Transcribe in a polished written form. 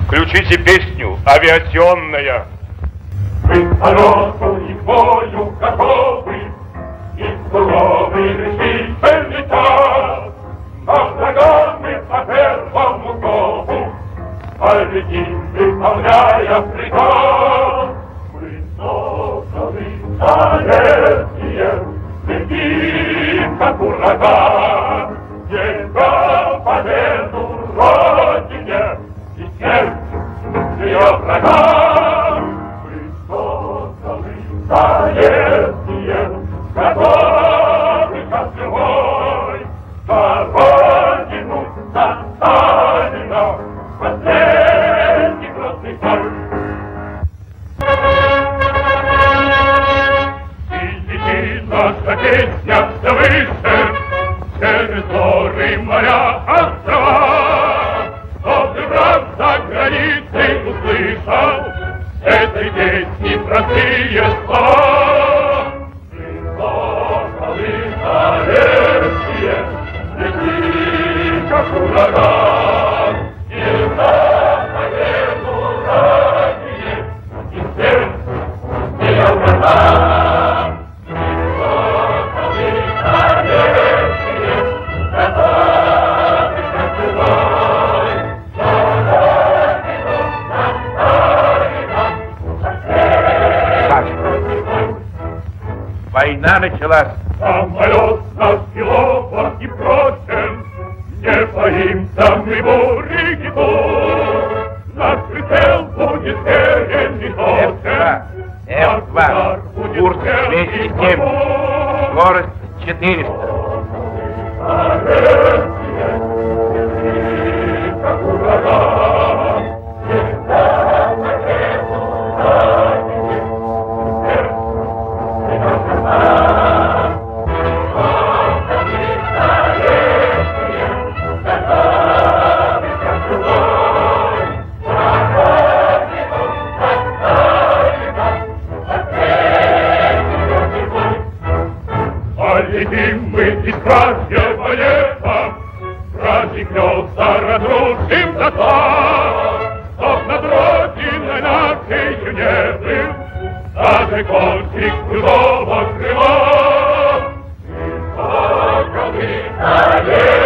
Включите песню «Авиационная». Мы к полету и к бою готовы, и суровый решительный час. Но врагам мы по первому зову полетим, выполняя приказ. Мы соколы советские, летим, как ураган, держа победу Родине и сердцу ее врагам. Мы соколы советские, готовы ко живой, за Родину, за Сталина, последний грозный бой. И наша песня все выше, через горы, моря, острова. Чтобы враг за границей услышал этой песни простые слова. Соколы советские, лети, как ураган, и за победу Родине и сердцу ее врагам. Соколы советские, готовы как живой, за Родину, за Сталина. Война началась. Самолет наш пилот не прочен, не боимся мы бури и тур. Наш прицел будет верен и точен. F2, курс 207, скорость 400. Как ураган, всегда победу Родине, сердцу ее врагам. Соколы советские, готовы как живой, за Родину, за Сталина, последний грозный бой. Полетим мы из красного неба, разыгнется, разрушим заслон, чтоб над Родиной нашей не был даже кончик чужого крыла. И соколы советские,